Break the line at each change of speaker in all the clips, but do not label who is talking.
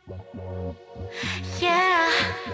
Yeah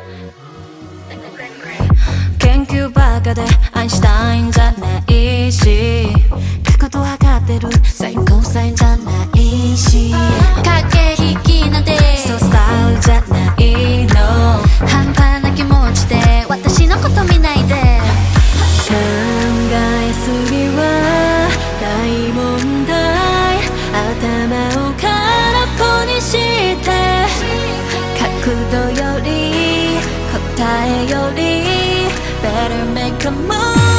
研究バカでアインシュタインじゃないし、角度測ってる最高裁じゃないし、
駆け引きなんて
そうスタイルじゃないの。
半端な気持ちで私のこと見ないで。
考えすぎは大問題。頭を空っぽにして角度より答えより Better make a move.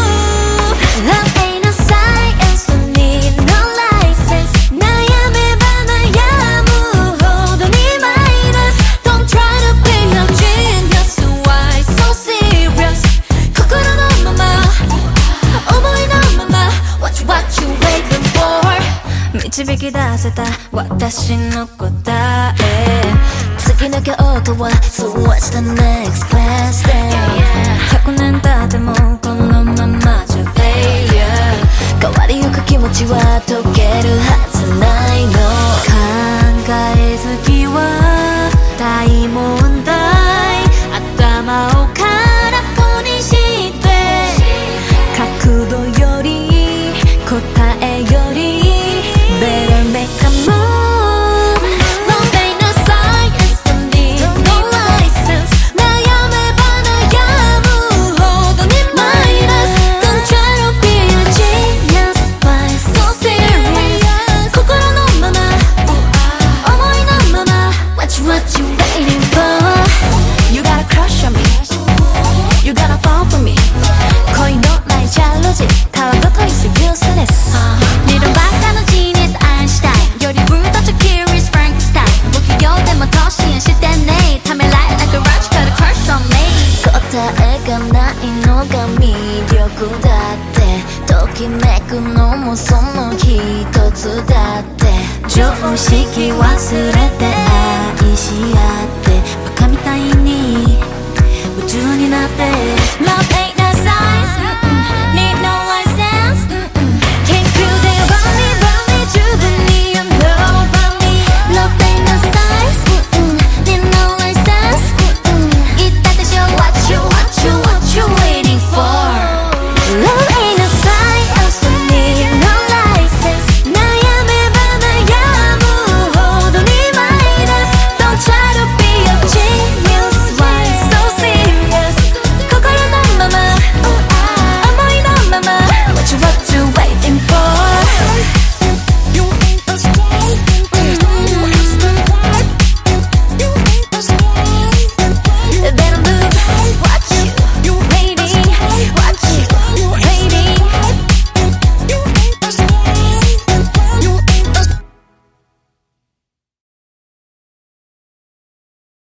Love ain't a science, don't need no license. 悩めば悩むほどにマイナス。Don't try to be a genius, why so serious? 心のまま思いのまま What you waiting for?
導き出せた私の答え。
次の京都は So what's the next class then?
100年経ってもこのままじゃ Failure。
変わりゆく気持ちは解けるはずないの。
考えすぎは大問題。頭を空っぽにして角度より答えより Better make a move.
Love ain't a science, don't need no license. 悩めば悩むほどにマイナス。Don't try to be a genius, why so serious? 心のまま思いのまま What you waiting for?
You got a crush on me. You gotta fall for me. 恋のないジャロジたわごといす useless。
理論ばっかのジーニスアインシュタインよりブルートとキュリスフランクスタイン。不器用でも突進してねためらい like a rush got a crush on me。 答えがないのが魅力だって。ときめくのもその一つだって。
常識忘れて愛し合う